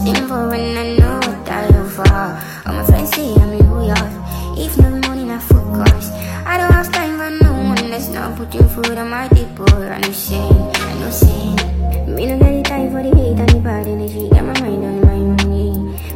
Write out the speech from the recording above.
waiting for when I know what I love for. All my friends say I'm loyal. If no money, I focus. I don't have time for no one that's not putting food on my table. I know sin. Me no get the time for the hate and the bad energy. Got my mind on my money.